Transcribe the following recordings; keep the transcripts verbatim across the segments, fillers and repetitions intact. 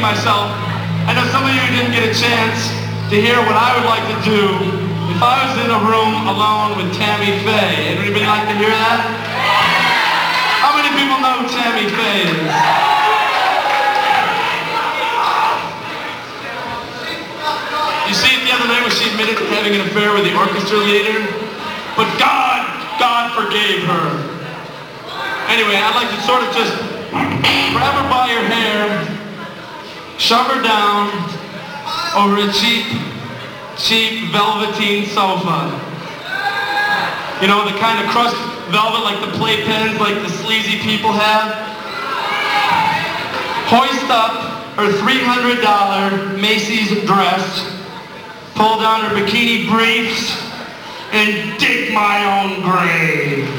myself, I know some of you didn't get a chance to hear what I would like to do if I was in a room alone with Tammy Faye. Anybody like to hear that? How many people know who Tammy Faye is? You see it the other night when she admitted to having an affair with the orchestra leader? But God, God forgave her. Anyway, I'd like to sort of just grab her by her hair, shove her down over a cheap, cheap velveteen sofa. You know, the kind of crushed velvet like the playpens like the sleazy people have. Hoist up her three hundred dollar Macy's dress, pull down her bikini briefs, and dig my own grave.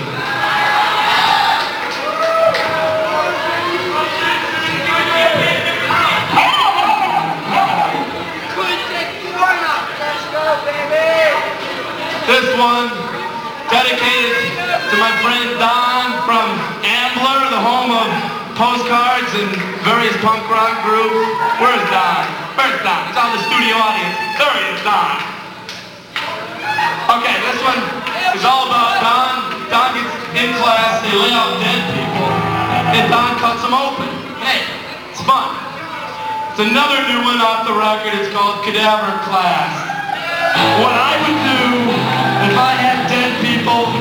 This one, dedicated to my friend Don from Ambler, the home of postcards and various punk rock groups. Where's Don? Where's Don? He's on the studio audience. There he is, Don. Okay, this one is all about Don. Don gets in class, they lay out dead people, and Don cuts them open. Hey, it's fun. It's another new one off the record. It's called Cadaver Class. What I would do if I had dead people